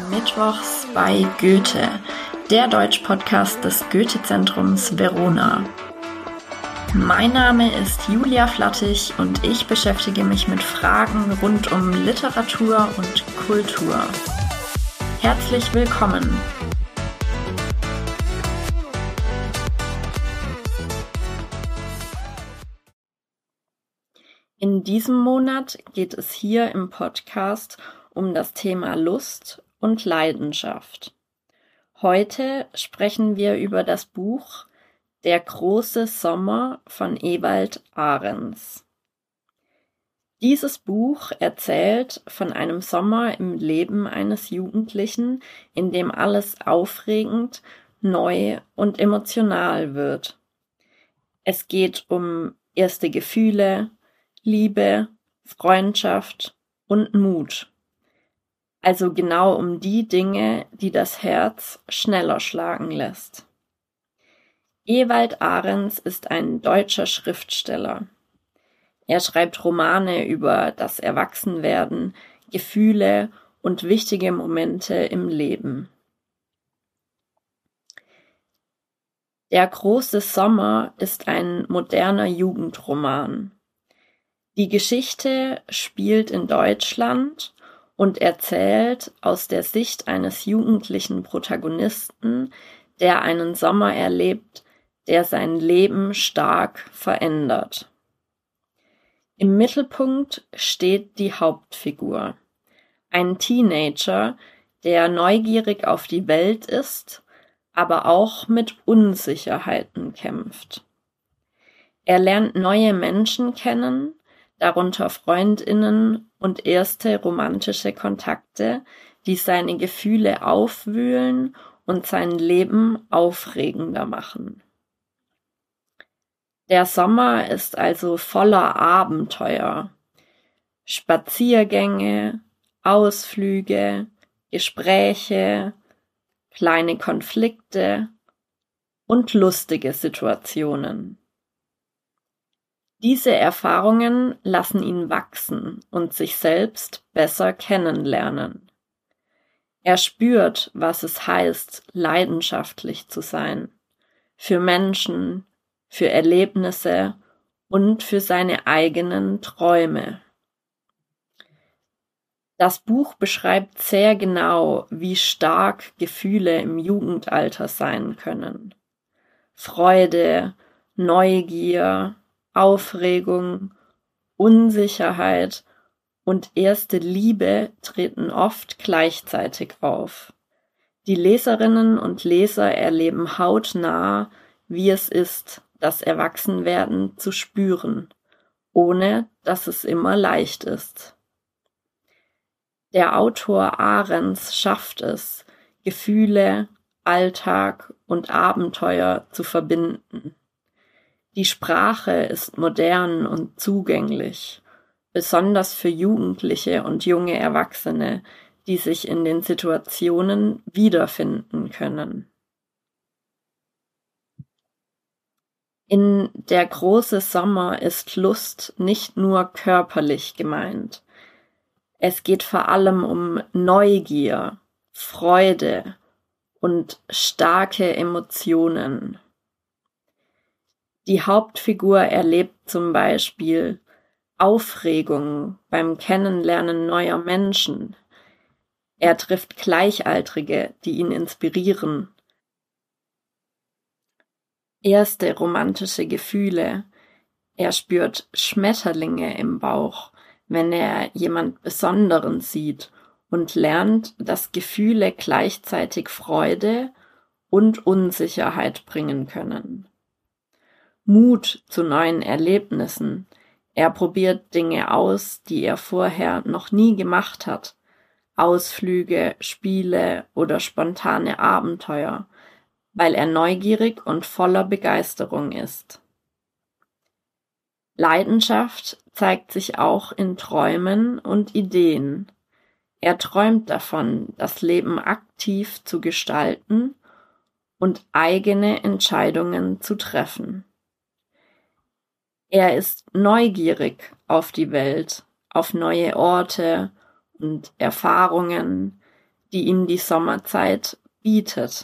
Mittwochs bei Goethe, der Deutsch-Podcast des Goethe-Zentrums Verona. Mein Name ist Julia Flattig und ich beschäftige mich mit Fragen rund um Literatur und Kultur. Herzlich willkommen! In diesem Monat geht es hier im Podcast um das Thema Lust und Leidenschaft. Heute sprechen wir über das Buch Der große Sommer von Ewald Arends. Dieses Buch erzählt von einem Sommer im Leben eines Jugendlichen, in dem alles aufregend, neu und emotional wird. Es geht um erste Gefühle, Liebe, Freundschaft und Mut. Also genau um die Dinge, die das Herz schneller schlagen lässt. Ewald Arends ist ein deutscher Schriftsteller. Er schreibt Romane über das Erwachsenwerden, Gefühle und wichtige Momente im Leben. Der große Sommer ist ein moderner Jugendroman. Die Geschichte spielt in Deutschland und erzählt aus der Sicht eines jugendlichen Protagonisten, der einen Sommer erlebt, der sein Leben stark verändert. Im Mittelpunkt steht die Hauptfigur, ein Teenager, der neugierig auf die Welt ist, aber auch mit Unsicherheiten kämpft. Er lernt neue Menschen kennen, darunter FreundInnen und erste romantische Kontakte, die seine Gefühle aufwühlen und sein Leben aufregender machen. Der Sommer ist also voller Abenteuer, Spaziergänge, Ausflüge, Gespräche, kleine Konflikte und lustige Situationen. Diese Erfahrungen lassen ihn wachsen und sich selbst besser kennenlernen. Er spürt, was es heißt, leidenschaftlich zu sein, für Menschen, für Erlebnisse und für seine eigenen Träume. Das Buch beschreibt sehr genau, wie stark Gefühle im Jugendalter sein können. Freude, Neugier, Aufregung, Unsicherheit und erste Liebe treten oft gleichzeitig auf. Die Leserinnen und Leser erleben hautnah, wie es ist, das Erwachsenwerden zu spüren, ohne dass es immer leicht ist. Der Autor Arends schafft es, Gefühle, Alltag und Abenteuer zu verbinden. Die Sprache ist modern und zugänglich, besonders für Jugendliche und junge Erwachsene, die sich in den Situationen wiederfinden können. In Der große Sommer ist Lust nicht nur körperlich gemeint. Es geht vor allem um Neugier, Freude und starke Emotionen. Die Hauptfigur erlebt zum Beispiel Aufregung beim Kennenlernen neuer Menschen. Er trifft Gleichaltrige, die ihn inspirieren. Erste romantische Gefühle. Er spürt Schmetterlinge im Bauch, wenn er jemand Besonderen sieht und lernt, dass Gefühle gleichzeitig Freude und Unsicherheit bringen können. Mut zu neuen Erlebnissen. Er probiert Dinge aus, die er vorher noch nie gemacht hat. Ausflüge, Spiele oder spontane Abenteuer, weil er neugierig und voller Begeisterung ist. Leidenschaft zeigt sich auch in Träumen und Ideen. Er träumt davon, das Leben aktiv zu gestalten und eigene Entscheidungen zu treffen. Er ist neugierig auf die Welt, auf neue Orte und Erfahrungen, die ihm die Sommerzeit bietet.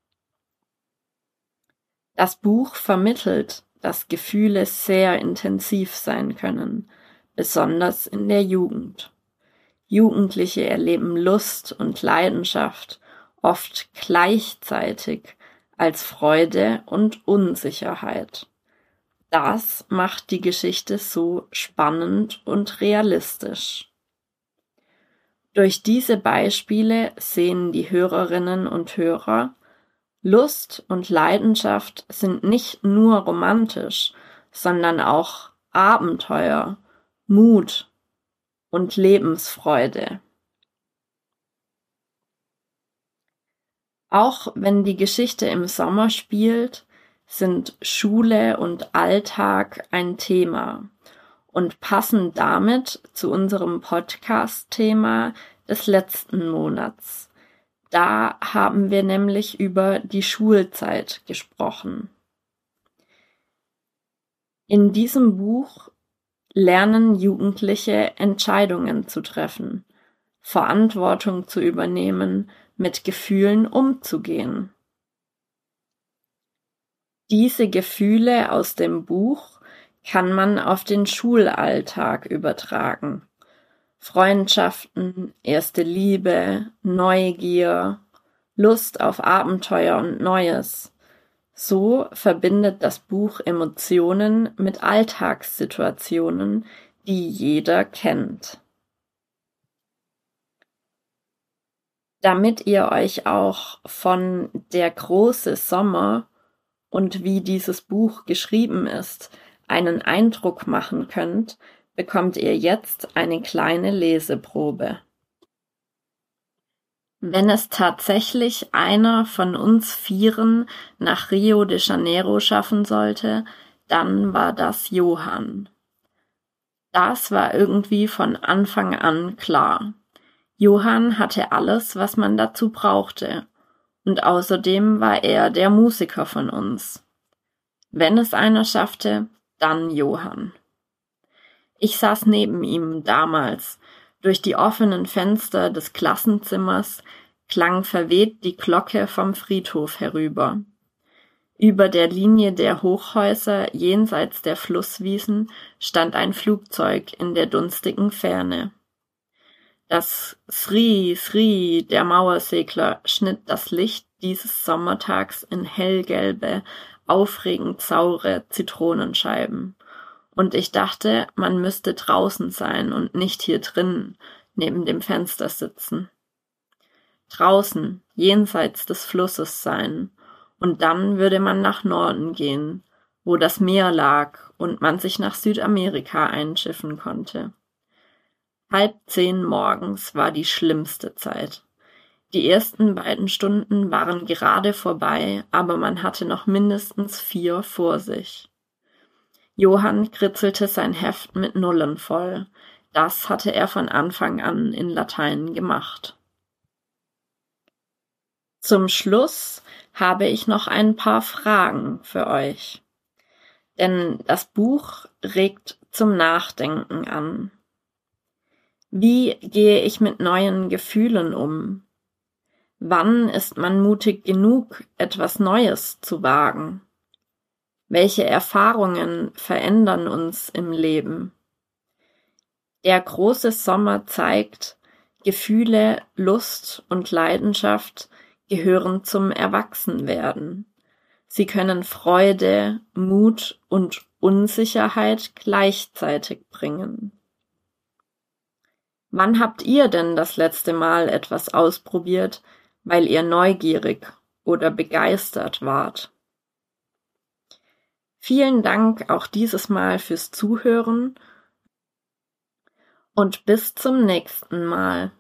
Das Buch vermittelt, dass Gefühle sehr intensiv sein können, besonders in der Jugend. Jugendliche erleben Lust und Leidenschaft oft gleichzeitig als Freude und Unsicherheit. Das macht die Geschichte so spannend und realistisch. Durch diese Beispiele sehen die Hörerinnen und Hörer, Lust und Leidenschaft sind nicht nur romantisch, sondern auch Abenteuer, Mut und Lebensfreude. Auch wenn die Geschichte im Sommer spielt, sind Schule und Alltag ein Thema und passen damit zu unserem Podcast-Thema des letzten Monats. Da haben wir nämlich über die Schulzeit gesprochen. In diesem Buch lernen Jugendliche Entscheidungen zu treffen, Verantwortung zu übernehmen, mit Gefühlen umzugehen. Diese Gefühle aus dem Buch kann man auf den Schulalltag übertragen. Freundschaften, erste Liebe, Neugier, Lust auf Abenteuer und Neues. So verbindet das Buch Emotionen mit Alltagssituationen, die jeder kennt. Damit ihr euch auch von Der große Sommer und wie dieses Buch geschrieben ist, einen Eindruck machen könnt, bekommt ihr jetzt eine kleine Leseprobe. Wenn es tatsächlich einer von uns Vieren nach Rio de Janeiro schaffen sollte, dann war das Johann. Das war irgendwie von Anfang an klar. Johann hatte alles, was man dazu brauchte, und außerdem war er der Musiker von uns. Wenn es einer schaffte, dann Johann. Ich saß neben ihm damals. Durch die offenen Fenster des Klassenzimmers klang verweht die Glocke vom Friedhof herüber. Über der Linie der Hochhäuser jenseits der Flusswiesen stand ein Flugzeug in der dunstigen Ferne. Das Sri, Sri der Mauersegler schnitt das Licht dieses Sommertags in hellgelbe, aufregend saure Zitronenscheiben. Und ich dachte, man müsste draußen sein und nicht hier drinnen, neben dem Fenster sitzen. Draußen, jenseits des Flusses sein, und dann würde man nach Norden gehen, wo das Meer lag und man sich nach Südamerika einschiffen konnte. 9:30 morgens war die schlimmste Zeit. Die ersten 2 Stunden waren gerade vorbei, aber man hatte noch mindestens 4 vor sich. Johann kritzelte sein Heft mit Nullen voll. Das hatte er von Anfang an in Latein gemacht. Zum Schluss habe ich noch ein paar Fragen für euch. Denn das Buch regt zum Nachdenken an. Wie gehe ich mit neuen Gefühlen um? Wann ist man mutig genug, etwas Neues zu wagen? Welche Erfahrungen verändern uns im Leben? Der große Sommer zeigt, Gefühle, Lust und Leidenschaft gehören zum Erwachsenwerden. Sie können Freude, Mut und Unsicherheit gleichzeitig bringen. Wann habt ihr denn das letzte Mal etwas ausprobiert, weil ihr neugierig oder begeistert wart? Vielen Dank auch dieses Mal fürs Zuhören und bis zum nächsten Mal.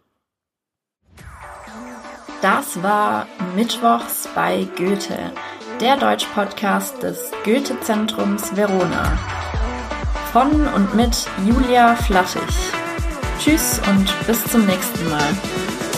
Das war Mittwochs bei Goethe, der Deutsch-Podcast des Goethe-Zentrums Verona. Von und mit Julia Flattig. Tschüss und bis zum nächsten Mal.